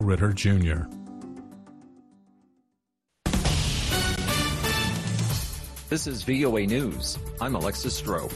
Ritter Jr. This is VOA News. I'm Alexis Stroh.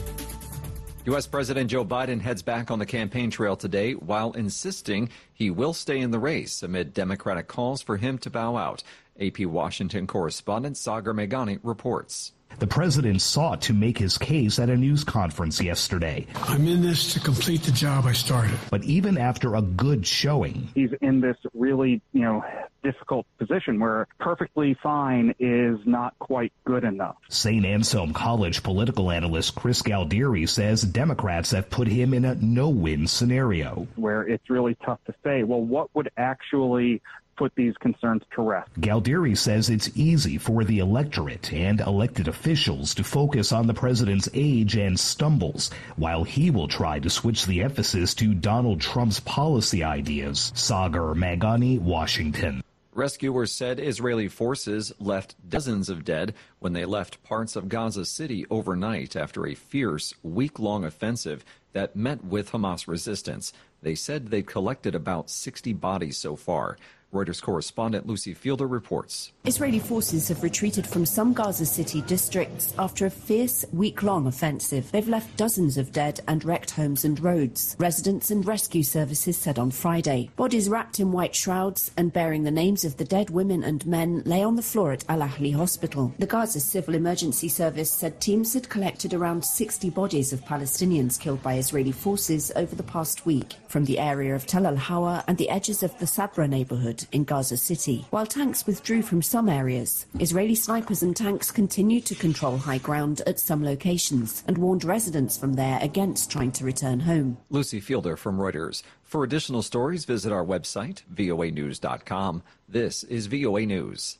U.S. President Joe Biden heads back on the campaign trail today while insisting he will stay in the race amid Democratic calls for him to bow out. AP Washington correspondent Sagar Meghani reports. The president sought to make his case at a news conference yesterday. I'm in this to complete the job I started. But even after a good showing, he's in this really, difficult position where perfectly fine is not quite good enough. St. Anselm College political analyst Chris Galdieri says Democrats have put him in a no-win scenario. Where it's really tough to say, well, what would actually put these concerns to rest? Galdieri says it's easy for the electorate and elected officials to focus on the president's age and stumbles, while he will try to switch the emphasis to Donald Trump's policy ideas. Sagar Meghani, Washington. Rescuers said Israeli forces left dozens of dead when they left parts of Gaza City overnight after a fierce, week-long offensive that met with Hamas resistance. They said they've collected about 60 bodies so far. Reuters correspondent Lucy Fielder reports. Israeli forces have retreated from some Gaza City districts after a fierce, week-long offensive. They've left dozens of dead and wrecked homes and roads. Residents and rescue services said on Friday. Bodies wrapped in white shrouds and bearing the names of the dead women and men lay on the floor at Al Ahli Hospital. The Gaza Civil Emergency Service said teams had collected around 60 bodies of Palestinians killed by Israeli forces over the past week from the area of Tel Al-Hawa and the edges of the Sabra neighborhood in Gaza City. While tanks withdrew from some areas, Israeli snipers and tanks continued to control high ground at some locations and warned residents from there against trying to return home. Lucy Fielder from Reuters. For additional stories, visit our website, voanews.com. This is VOA News.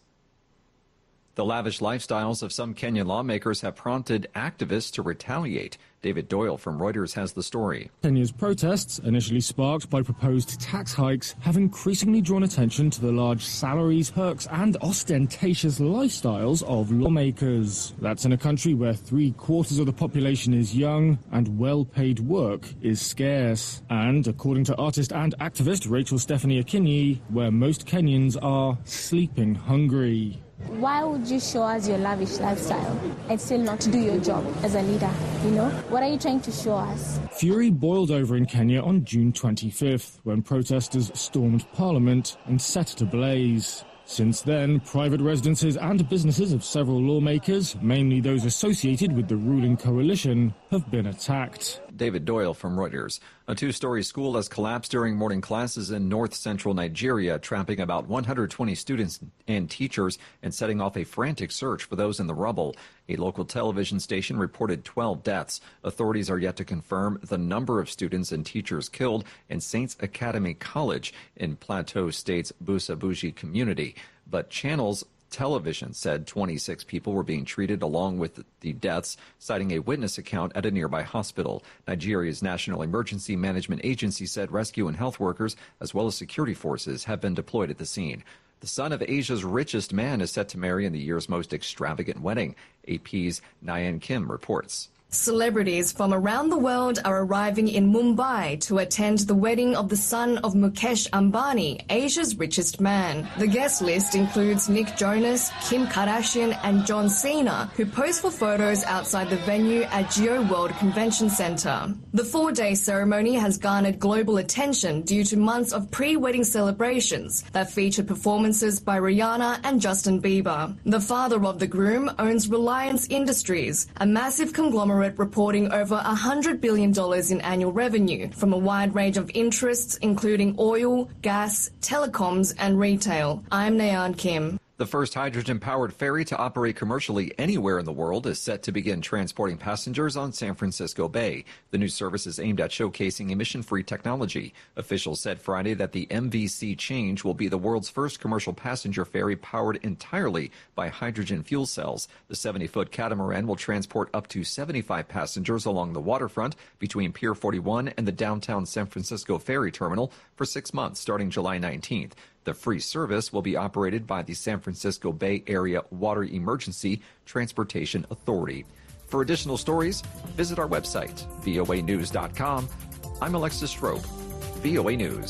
The lavish lifestyles of some Kenyan lawmakers have prompted activists to retaliate. David Doyle from Reuters has the story. Kenya's protests, initially sparked by proposed tax hikes, have increasingly drawn attention to the large salaries, perks and ostentatious lifestyles of lawmakers. That's in a country where 3/4 of the population is young and well-paid work is scarce. And, according to artist and activist Rachel Stephanie Akinyi, where most Kenyans are sleeping hungry. Why would you show us your lavish lifestyle and still not do your job as a leader, What are you trying to show us? Fury boiled over in Kenya on June 25th, when protesters stormed Parliament and set it ablaze. Since then, private residences and businesses of several lawmakers, mainly those associated with the ruling coalition, have been attacked. David Doyle from Reuters. A 2-story school has collapsed during morning classes in north-central Nigeria, trapping about 120 students and teachers and setting off a frantic search for those in the rubble. A local television station reported 12 deaths. Authorities are yet to confirm the number of students and teachers killed in Saints Academy College in Plateau State's Busa-Buji community. But Channels Television said 26 people were being treated along with the deaths, citing a witness account at a nearby hospital. Nigeria's National Emergency Management Agency said rescue and health workers, as well as security forces, have been deployed at the scene. The son of Asia's richest man is set to marry in the year's most extravagant wedding. AP's Nyan Kim reports. Celebrities from around the world are arriving in Mumbai to attend the wedding of the son of Mukesh Ambani, Asia's richest man. The guest list includes Nick Jonas, Kim Kardashian and John Cena, who pose for photos outside the venue at Geo World Convention Center. The 4-day ceremony has garnered global attention due to months of pre-wedding celebrations that featured performances by Rihanna and Justin Bieber. The father of the groom owns Reliance Industries, a massive conglomerate reporting over $100 billion in annual revenue from a wide range of interests, including oil, gas, telecoms, and retail. I'm Nyan Kim. The first hydrogen-powered ferry to operate commercially anywhere in the world is set to begin transporting passengers on San Francisco Bay. The new service is aimed at showcasing emission-free technology. Officials said Friday that the MVC Change will be the world's first commercial passenger ferry powered entirely by hydrogen fuel cells. The 70-foot catamaran will transport up to 75 passengers along the waterfront between Pier 41 and the downtown San Francisco Ferry Terminal for 6 months starting July 19th. The free service will be operated by the San Francisco Bay Area Water Emergency Transportation Authority. For additional stories, visit our website, voanews.com. I'm Alexis Stroh, VOA News.